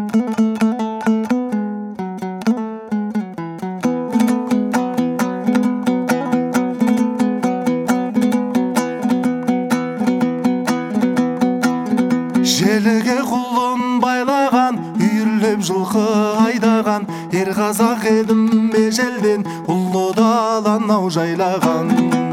Желіге құлын байлаған, үйірлеп жылқы айдаған, ер қазақ едім ежелден, ұлы даланы ау жайлаған.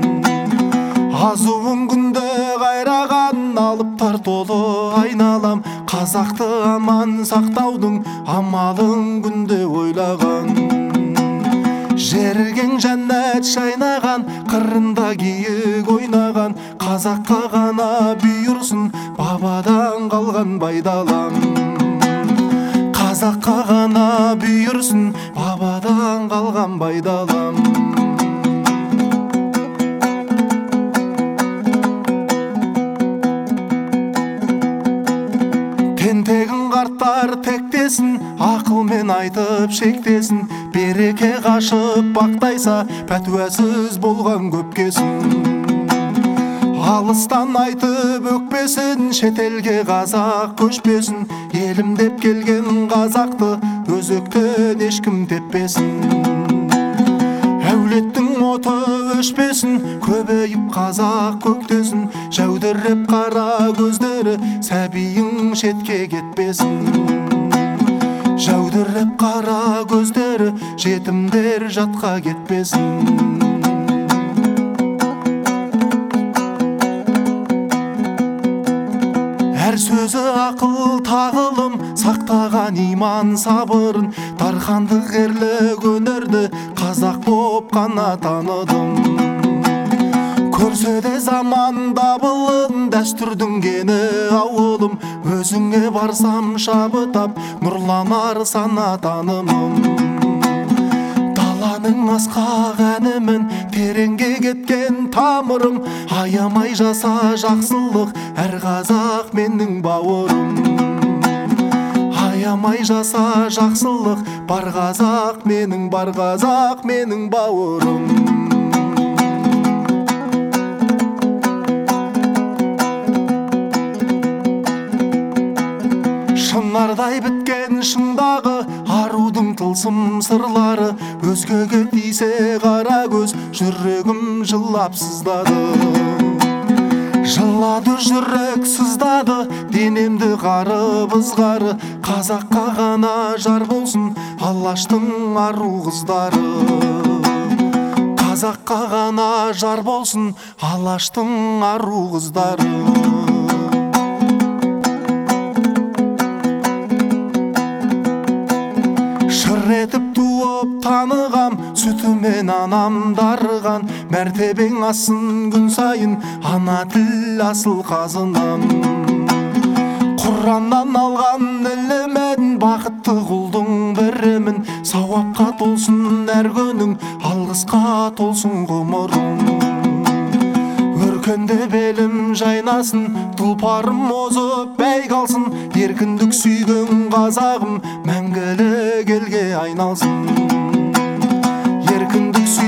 Азуын күнде қайраған, алып тартолы айналам, қазақты аман сақтаудың амалын күнде ойлаған. Жерген жәннат шайнаған, қырында киік ойнаған, қазаққа ғана бұйырсын бабадан қалған байдалам. Қазаққа ғана бұйырсын бабадан қалған байдалам. Тентегін қарттар тектесін, ақылмен айтып шектесін, береке қашып бақтайса, пәтуәсіз болған көпкесін. Алыстан айтып өкпесін, шетелге қазақ көшпесін, елім деп келген қазақты өзектен ешкім теппесін. Әулеттің оты өшпесін, көбейіп қазақ көктесін, жәудіріп қара көздері сәбиің шетке кетпесін. Жәудіріп қара көздері жетімдер жатқа кетпесін. Әр сөзі ақыл тағылым, сақтаған иман сабырын, дархандық ерлік өнерді қазақ боп қана таныдым. Көрсе де заман дабылын, дәстүрдің кені ауылым, өзіңе барсам шабытап, нұрланар сана танымым. Даланың асқақ әнімін, тереңге кеткен тамырым, аямай жаса жақсылық, әр қазақ менің бауырым. Аямай жаса жақсылық, бар қазақ менің, бар қазақ менің бауырым. Шынардай біткен шыңдағы арудың тылсым сырлары, өзгеге тисе қара көз, жүрегім жылап сыздады. Жылады жүрек сыздады, денемді қарып ызғары, қазаққа ғана жар болсын Алаштың ару қыздары. Қазаққа ғана жар болсын Алаштың ару қыздары. Етіп туып танығам, сүтімен анам дарыған, мәртебең асын күн сайын, ана тіл асыл қазынам. Құраннан алған ілімін, бақытты құлдың бірімін, сауапқа толсын әр күнің, алғысқа толсын ғұмырым. Өркенде белім жайнасын, тұлпарым озып бәй қалсын, еркіндік сүйген қазағым мәңгілік елге айналсын. Еркіндік